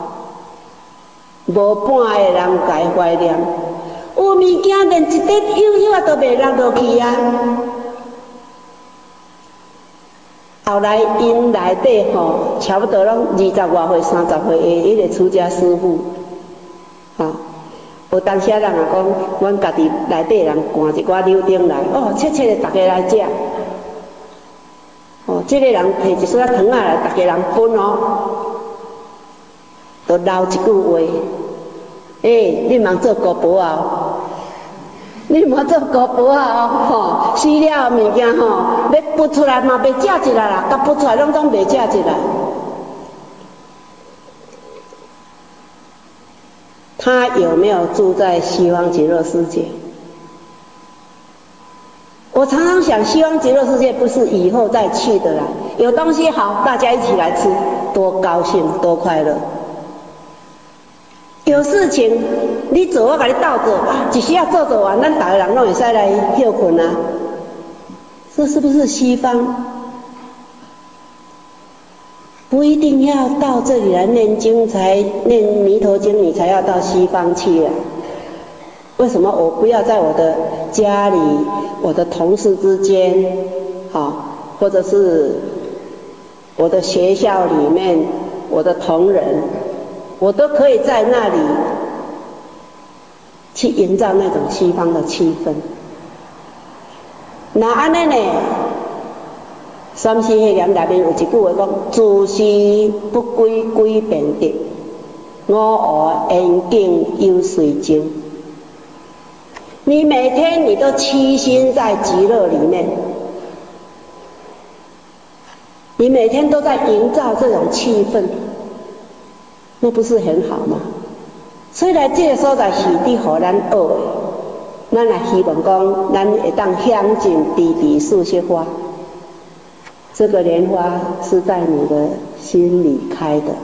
Speaker 1: 无半个人甲伊怀念。有物件连一块幼幼啊都袂落落去啊！ 后来因内底吼，差不多拢二十外岁、三十岁的迄个出家师父，吼、哦，有当时啊人也讲，阮家己内底人赶一寡柳丁来，哦，切切的，大家来食。哦，这个人摕一撮糖仔来，大家人分哦，就留一句话，诶、欸，你茫做姑婆啊？你莫做姑婆啊！吼，死了物件吼，要拔出来嘛，袂食一来啦，甲拔出来拢总袂食一来。他有没有住在西方极乐世界？我常常想，西方极乐世界不是以后再去的啦。有东西好，大家一起来吃，多高兴，多快乐。有事情你做，我甲你斗做，啊，一时啊做做完，咱逐个人拢会使来休困啊。这是不是西方？不一定要到这里来念经才念弥陀经，你才要到西方去啊？为什么我不要在我的家里、我的同事之间，好，或者是我的学校里面，我的同仁，我都可以在那里去营造那种西方的气氛。那安尼呢？三四系念内面有一句话讲：自是不归归便得，我我严敬有随经。你每天你都栖心在极乐里面，你每天都在营造这种气氛，那不是很好吗？所以来这个所在是伫互咱学的，咱也希望讲咱会当享尽地地四摄花。这个莲花是在你的心里开的。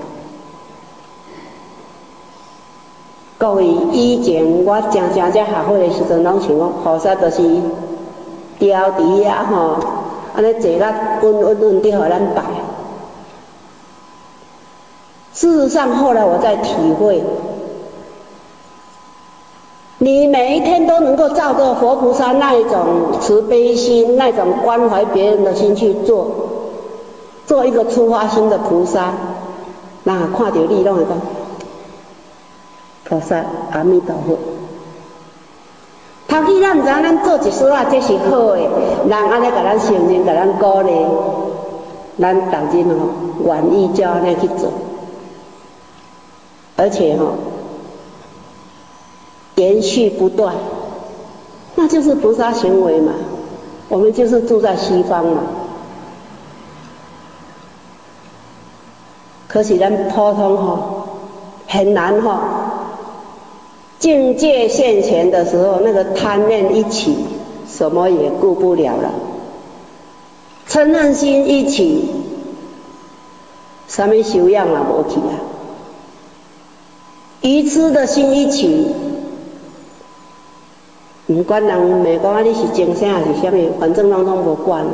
Speaker 1: 各位，以前我正正正学会的时阵，拢想讲菩萨就是吊伫遐吼，安尼坐甲稳稳稳伫互咱拜。事实上，后来我在体会，你每一天都能够照着佛菩萨那一种慈悲心、那种关怀别人的心去做，做一个出发心的菩萨，那看到你拢会讲，菩萨阿弥陀佛。头起咱毋知影咱做一事啊，这是好的，人安尼甲咱承认、甲咱鼓励，咱当真吼愿意照安尼去做，而且吼。延续不断，那就是菩萨行为嘛。我们就是住在西方嘛。可是咱普通吼很难吼，境界现前的时候，那个贪念一起，什么也顾不了了；嗔恨心一起，什么修养也无去啊；愚痴的心一起。不管人骂讲啊，你是精神还是什么，反正拢拢无管了。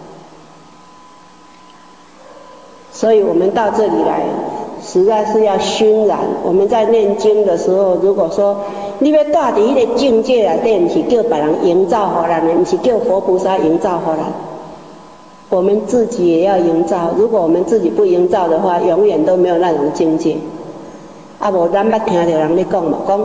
Speaker 1: 所以我们到这里来，实在是要熏染。我们在念经的时候，如果说你要住伫迄个境界内底，不是叫别人营造互咱的，不是叫佛菩萨营造互咱，我们自己也要营造。如果我们自己不营造的话，永远都没有那种境界。啊，无咱捌听到人咧讲嘛，讲。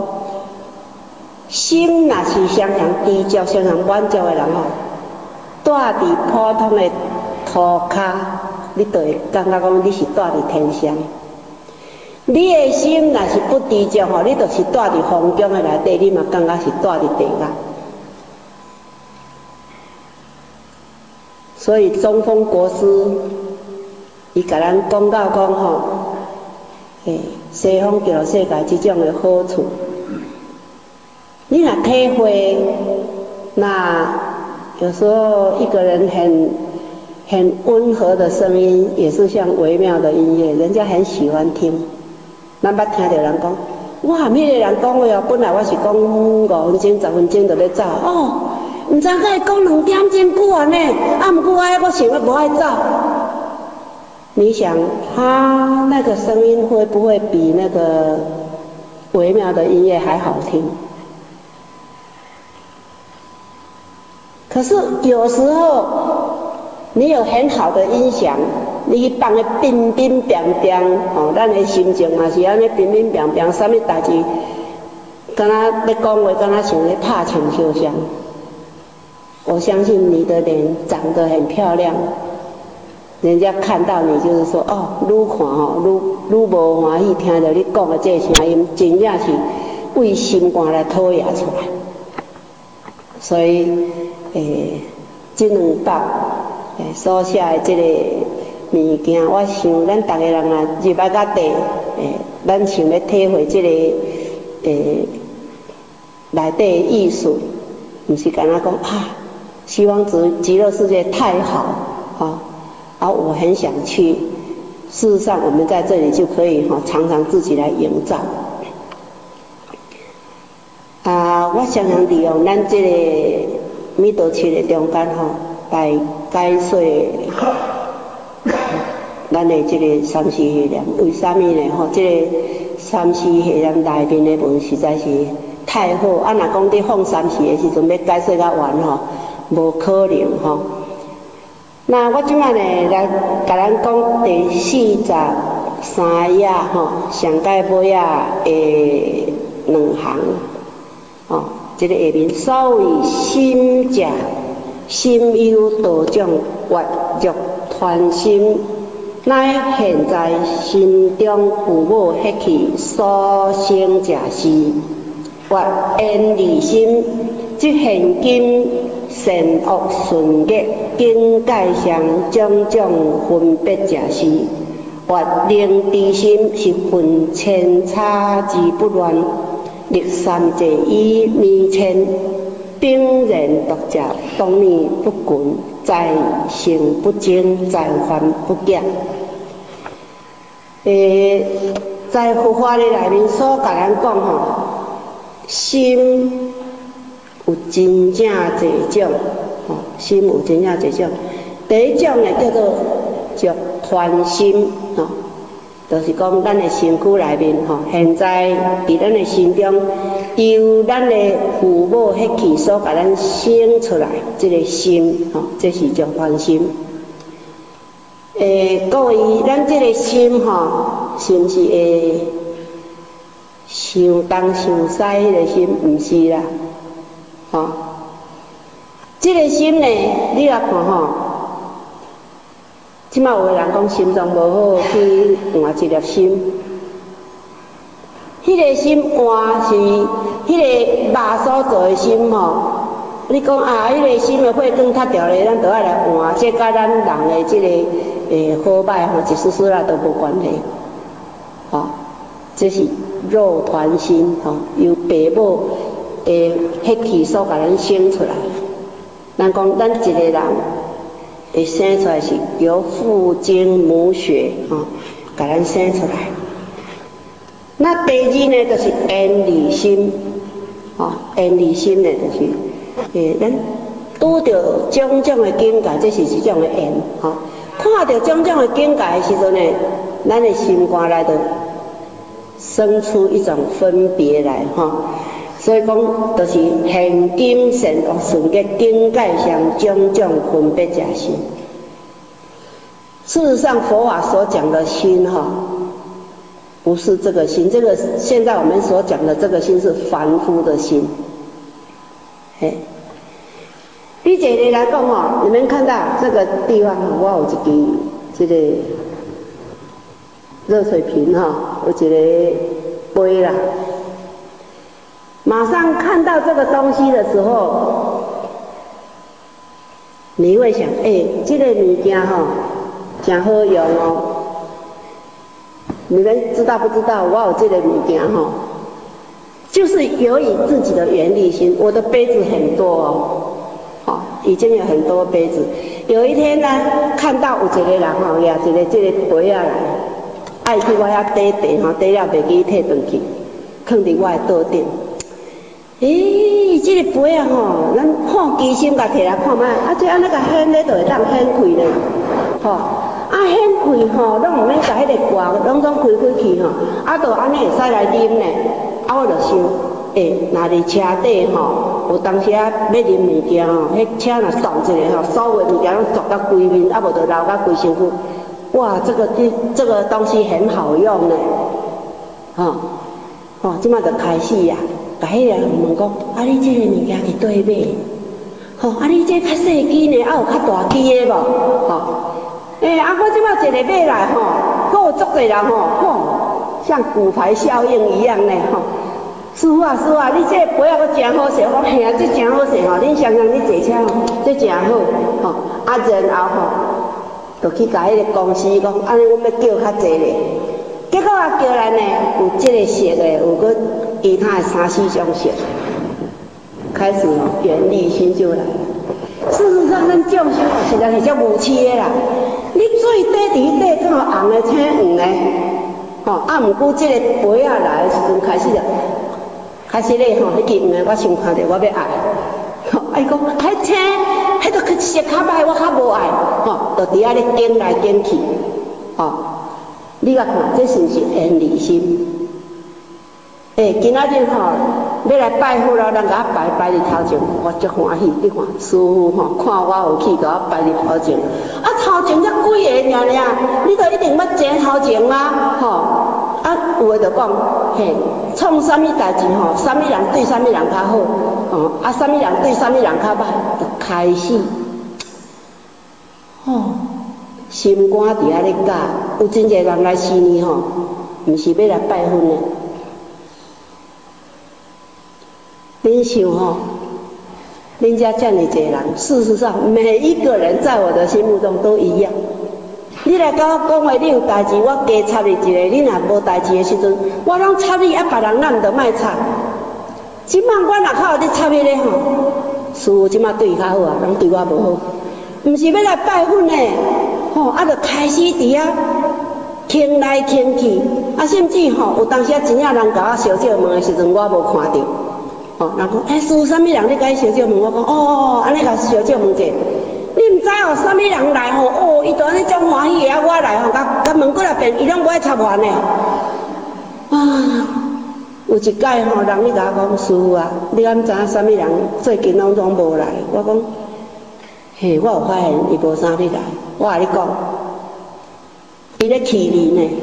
Speaker 1: 心若是相当低调、相当满足的人吼，住伫普通的土骹，你就会感觉讲你是住伫天上。你的心若是不低调吼，你就是住伫风中的内底，你嘛感觉是住伫地下。所以中峰国师，伊甲咱讲到讲吼，诶，西方极乐世界这种的好处。你若体会，那有时候一个人很很温和的声音，也是像微妙的音乐，人家很喜欢听。咱捌听到人讲，哇，迄个人讲话哦，本来我是讲五分钟、十分钟就要走，哦，毋知甲伊讲两点钟久啊呢，啊，毋过爱我想要无爱走。你想，他那个声音会不会比那个微妙的音乐还好听？可是有时候你有很好的音响，你放个乒乒乓乓，哦，咱的心情嘛是安尼乒乒乓乓，啥物代志，敢若要讲话，敢若像咧拍枪相像。我相信你的脸长得很漂亮，人家看到你就是说，哦，愈看吼愈愈无欢喜，听到你讲的这个声音，真正是为心肝来讨厌出来。所以，诶，这两包诶所写的这个物件，我想咱大家人啊入来到底，诶，咱想要体会这个诶内底的意思，毋是干那讲啊，希望极极乐世界太好啊，啊，我很想去。事实上，我们在这里就可以哈，常常自己来营造。啊，我常常利用咱这个弥陀寺的中间吼，来解说咱的这个三世系念。为什么呢？吼，这个三世系念内面的文实在是太好。啊，若讲伫放三世的时阵要解说到完吼，无可能吼。那我即摆呢来甲咱讲第四十三页吼，上界尾啊诶两行。哦，这个下面所谓心者，心有道种，活欲传心，乃现在心中父母迄气所生者是，或缘离心，即现今善恶顺逆境界上种种分别者是，或灵知心是分千差之不乱。历三界以迷牵，兵人独者，当年不群，在性不精，在凡不假。诶，在佛法的内面所甲咱讲吼，心有真正侪种，吼，心有真正侪种。第一种呢叫做叫传心，吼。就是讲，咱的身躯内面吼，现在伫咱的心中，由咱的父母迄气所甲咱生出来，这个心吼，这是叫传心。诶，各位，咱这个心吼，是毋是会想东想西迄个心？毋是啦，吼，这个心呢，你来看吼。即摆有个人讲心脏无好，去换一粒心。迄、那个心换是迄个肉所做的心吼。你讲啊，迄、那个心的血管塌掉咧，咱都爱来换，这甲咱人的这个诶好歹吼一丝丝啊都无关系。吼、哦，这是肉团心吼、哦，由爸母诶迄气所甲咱生出来。咱讲咱一个人。会生出来是由父精母血吼，甲咱生出来。那第二呢，就是缘离心，吼，缘离心呢，就是诶，咱拄着种种的境界，这是一种的缘，吼。看到种种的境界的时阵呢，咱的心肝内头生出一种分别来，吼。所以讲，就是现今善恶顺逆境界上种种分别者心。事实上，佛法所讲的心哈，不是这个心，这个现在我们所讲的这个心是凡夫的心。嘿，比这里来讲哈，你们看到这个地方，我有一支这个热水瓶哈，有一个杯啦。马上看到这个东西的时候，你会想，哎、欸，这个物件哈，真好用哦。你们知道不知道？我有这个物件哈，就是由于自己的缘力心，我的杯子很多哦，哦，已经有很多杯子。有一天呢，看到有一个人哈，拿一个这个杯啊来，爱去我遐底地哈，底了袂记摕回去，放伫我的桌顶。咦，这个杯啊吼，咱好奇心甲摕来看卖，啊，这安尼甲掀咧，就会当掀开咧，吼、哦，啊掀开吼，拢毋免甲迄个挂，拢总开开去吼，啊，就安尼会使来啉咧，啊，我就想， 诶，若伫车底吼，有当时啊要啉物件吼，迄车若动一下吼，所有物件拢撞到规面，啊无就流到规身躯。哇，这个这这个东西很好用呢，吼、哦，吼、哦，即马就开始啊，甲迄个人问讲，啊你这个物件伫对买？吼、哦，啊你这较细机呢，啊有较大机的无？吼、哦，诶、欸，啊我即马一个买来吼，佫有足侪人吼，吼，像骨牌效应一样呢，吼、哦。师傅啊，师傅啊，你这杯啊，佫真好势。我讲嘿啊，这真好势吼，恁常常你坐车吼，这真好吼。啊，然后吼，就去甲迄个公司讲，安尼阮要叫较济咧。结果啊，叫来呢，有这个色的，有佫其他的三四种色。开始吼，原理心就来了。事实上，咱众生哦，实在是足无趣的啦。你最底伫底看红的、青黄的，吼，啊，毋过这个杯啊来的时阵开始了。开始咧吼，迄支黄的我先看着，我要爱。吼，啊伊讲，迄青，迄个色较歹，我较无爱。吼，就伫遐咧拣来拣去。吼，你甲看，这是毋是缘理心？诶、欸，今仔日吼要来拜佛咯，人甲我拜拜伫头前，我足欢喜。你看，师父吼看我有气，甲我拜伫头前。啊，头前才几个尔尔，你著一定要坐头前吗？吼。啊，有诶就讲，嘿，创啥物代志吼，啥物人对啥物人较好，哦，啊，啥物人对啥物人较歹，就开始，吼、哦，心肝伫遐咧教，有真侪人来寺呢吼，毋是要来拜佛的。恁想吼，恁遮遮尔侪人，事实上每一个人在我的心目中都一样。你来甲我讲话，你有代志，我加插你一个；你若无代志的时阵，我拢插你，啊，别人咱毋着莫插。即摆我若较有你插迄个吼，师父即摆对伊较好啊，人对我无好，毋是要来拜佛呢，吼，啊，着开始伫遐倾来倾去，啊，甚至吼有当时啊，真正人甲我烧烧问的时阵，我无看着，吼，人讲，哎，师父啥物人咧甲伊烧烧问？我讲，哦，安尼甲烧烧问者。你毋知哦，啥物人来吼？哦，伊就安尼种欢喜的啊！我来吼，甲甲问过来遍，伊拢无爱插完呢。啊，有一届吼，人咧甲我讲，师父啊，你敢知影啥物人最近拢总无来？我讲，嘿，我有发现伊无啥物来。我甲你讲，伊咧气你呢。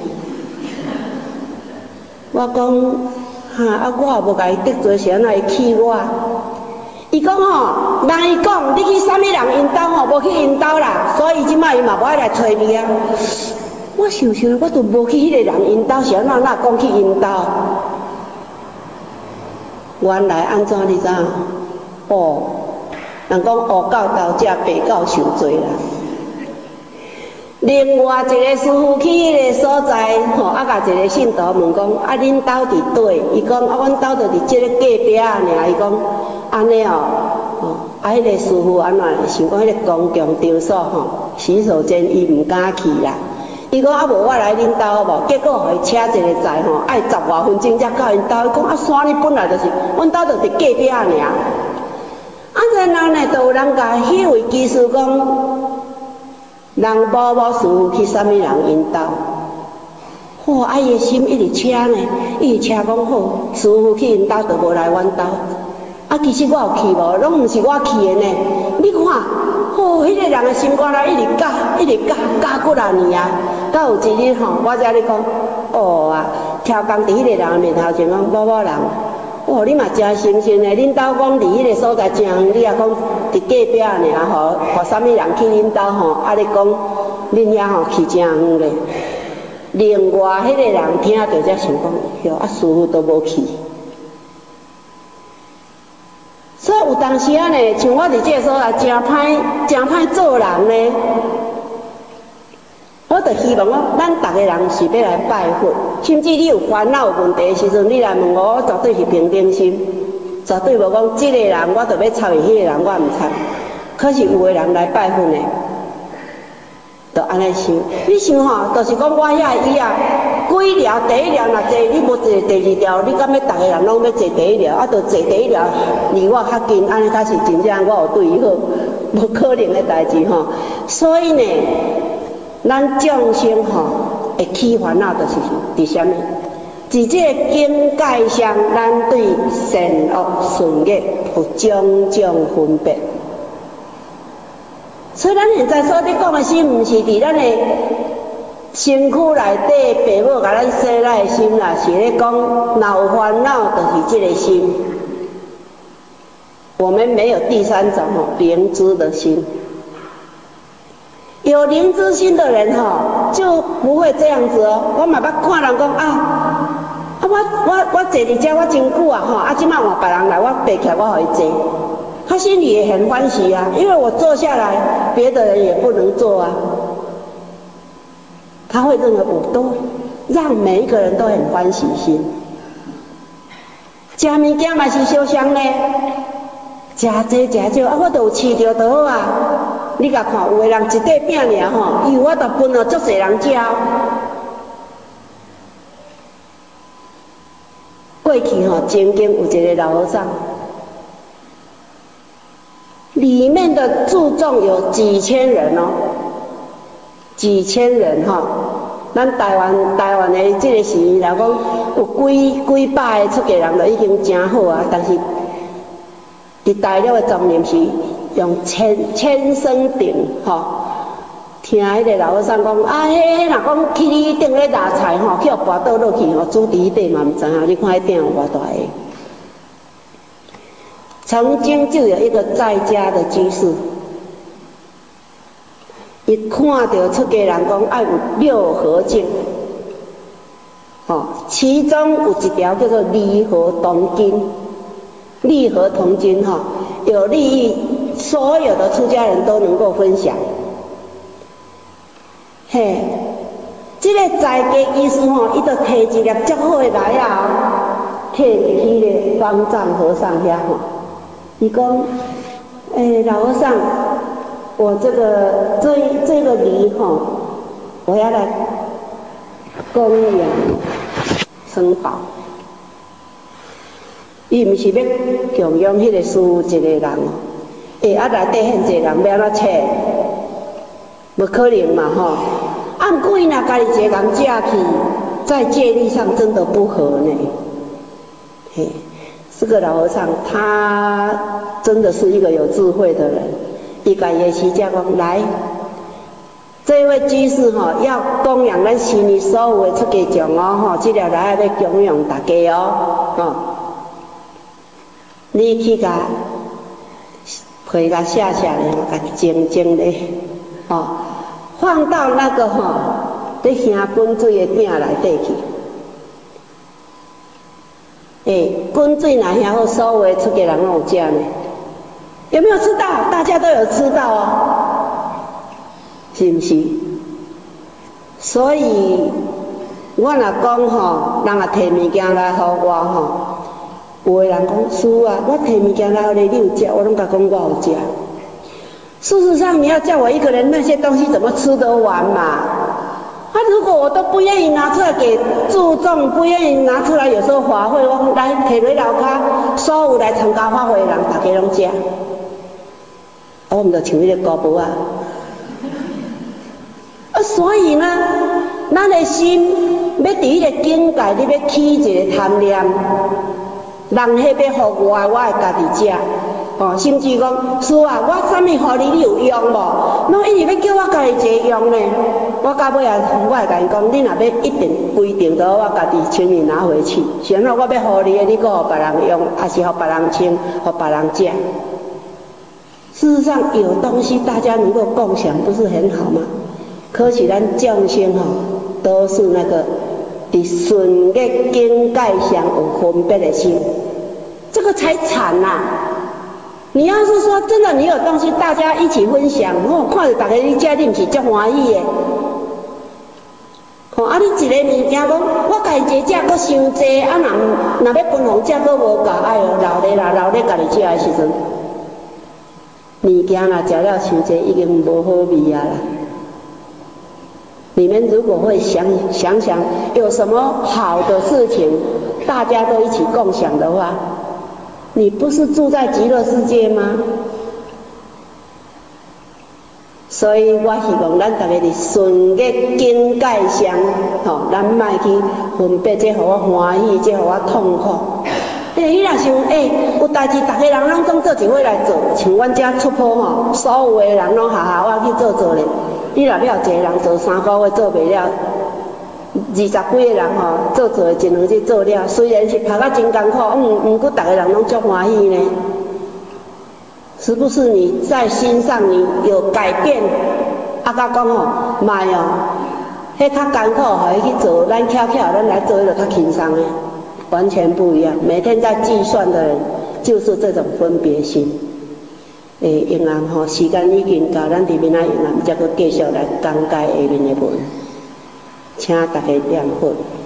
Speaker 1: 我讲，哈啊，我也无甲伊得罪，是安怎伊气我？伊讲吼，人伊讲你去啥物人因兜吼，无去因兜啦，所以即摆伊嘛无爱来找你啊。我想想，我都无去迄个人因兜，是安怎哪讲去因兜？原来安怎你知影？哦，人讲黑狗斗食，白狗受罪啦。另外一个师傅去迄个所在，吼，啊，甲一个信徒问讲，啊，恁兜伫倒？伊讲，啊，阮兜就伫即个隔壁啊尔。伊讲，安尼哦，吼，啊，迄个师傅安怎想讲迄个公共场所吼，洗手间伊毋敢去啦。伊讲啊，无我来恁兜好无？结果互伊请一个载吼，爱十外分钟才到因兜。伊讲啊，山里本来就是，阮兜就伫隔壁啊尔。啊，然后呢，就有人甲迄位技师讲。人某某师傅去啥物人因兜？吼、哦，啊伊的心一直车呢，一直车讲好，师傅去因兜就无来阮兜。啊，其实我有去无，拢毋是我去的呢。你看，吼、哦，迄、那个人的心肝内一直教，一直教，教过来呢啊。到有一日吼，我才咧讲，哦啊，超工伫迄个人面头前讲，某某人。哦，你嘛真心信的，恁兜讲伫迄个所在真远，你也讲伫隔壁尔，吼，互啥物人去恁兜吼，啊你讲恁遐吼去真远咧。另外迄个人听着才想讲，哟，啊师父都无去。所以有当时啊呢，像我伫这个所在真歹，真歹做人呢。我就希望讲，咱逐个人是要来拜佛，甚至你有烦恼、有问题的时阵，你来问我，我绝对是平等心，绝对无讲这个人我就要插伊，迄个人我唔插。可是有个人来拜佛呢，就安尼想，你想吼，就是讲我遐椅啊，几条第一条若坐，你无坐第二条，你敢要逐个人拢要坐第一条，啊，就坐第一条，离我较近，安尼才是真正我有对伊好，无可能的代志吼。所以呢。咱众生吼会起烦恼，就是伫啥物？ 伫这个境界上，咱对善恶顺逆有种种分别。所以咱现在所伫讲的心，毋是伫咱的身躯内底，父母甲咱生来的心啦，是咧讲若有烦恼，就是这个心。我们没有第三种吼灵知的心。有灵知心的人吼，就不会这样子哦。我嘛捌看人讲啊，啊我我我坐伫遮我真久啊吼，啊即摆换别人来，我爬起来我互伊坐，他心里也很欢喜啊，因为我坐下来，别的人也不能坐啊。他会认为我都让每一个人都很欢喜心。食物件嘛是相像呢，食济食少啊，我都有饲着就好啊。你甲看，有的人一块饼尔吼，伊有法度分互足侪人食哦。过去吼，曾经有一个老和尚，里面的住众有几千人哦，几千人吼。咱台湾台湾的这个时来讲，有几几百个出家人就已经真好啊，但是伫大陆的庄严是用千千声顶吼，听迄个老和尚讲啊，迄若讲去你顶咧拿菜吼，去互跋倒落去吼，煮伫底嘛毋知影，你看迄顶有偌大个。曾经就有一个在家的居士，伊看到出家人讲爱有六合敬，吼，其中有一条叫做离合同经，利合同经哈，有利益所有的出家人都能够分享。嘿，这个在家居士吼，伊就摕一粒足好的来啊，摕入去咧方丈和尚遐吼，伊讲，诶、欸，老和尚，我这个这这个梨吼，我要来供养僧宝。伊毋是要供养迄个师父一个人哦，诶，啊内底遐济人要安怎切？无可能嘛吼！啊，毋过伊若家己一个人食去，在戒律上真的不合呢。嘿，这个老和尚他真的是一个有智慧的人，伊家己是讲来，这位居士吼要供养咱心里所有的出家众哦吼，这条来要供养大家哦，吼。你去甲皮甲写写咧，甲静静咧，吼，放到那个吼，咧香滚水的鼎内底去。诶，滚水若香好，所有的出家人拢有食呢。有没有吃到？大家都有吃到哦，是毋是？所以，我若讲吼，人若摕物件来互我吼。有的人讲，师父啊，我摕物件来互你，你有食，我拢甲讲我有食。事实上，你要叫我一个人那些东西怎么吃得完嘛？啊，如果我都不愿意拿出来给注重，不愿意拿出来，有时候法会我来摕落楼骹，所有来参加法会的人，大家拢食。我毋就像迄个姑婆啊。啊，所以呢，咱的心要伫迄个境界，你要起一个贪念。人迄要互我，我会家己食，哦，甚至讲，师啊，我啥物互你，你有用无？侬一直要叫我家己坐用呢，我到尾啊，我会甲伊讲，你若要一定规定到我家己请你拿回去，然后我要互你的，你搁互别人用，还是互别人请，互别人食？事实上，有东西大家能够共享，不是很好吗？可是咱众生吼，都是那个。伫顺逆境界上有分别的心，这个才惨呐、啊！你要是说真的，你有东西大家一起分享，我看着大家你食，你毋是足欢喜的。吼、哦，啊，你一个物件讲，我家己一个食，搁伤济，啊，若若要分互食，搁无够，哎哟，留咧啦，留咧家己食的时阵，物件若食了伤济，已经无好味啊啦。你们如果会想想想有什么好的事情，大家都一起共享的话，你不是住在极乐世界吗？所所以我希望咱大家伫顺业境界上，吼，咱莫去分别这互我欢喜，这互我痛苦。诶，你若想，诶，有代志，逐个人拢总做一伙来做，像阮遮出鋪吼，所有的人拢下下我去做做咧。你若要一个人做三个月做袂了，二十几个人吼做做一两日做了，虽然是拍甲真艰苦，嗯，毋过逐个人拢足欢喜呢。是不是你在心上你有改变？啊，甲讲吼，卖哦，迄较艰苦，互伊去做，咱巧巧咱来做，迄就较轻松诶，完全不一样。每天在计算的人，就是这种分别心。诶，永安吼，时间已经到，咱伫明仔永安，则阁继续来讲解下面的文，请大家念佛。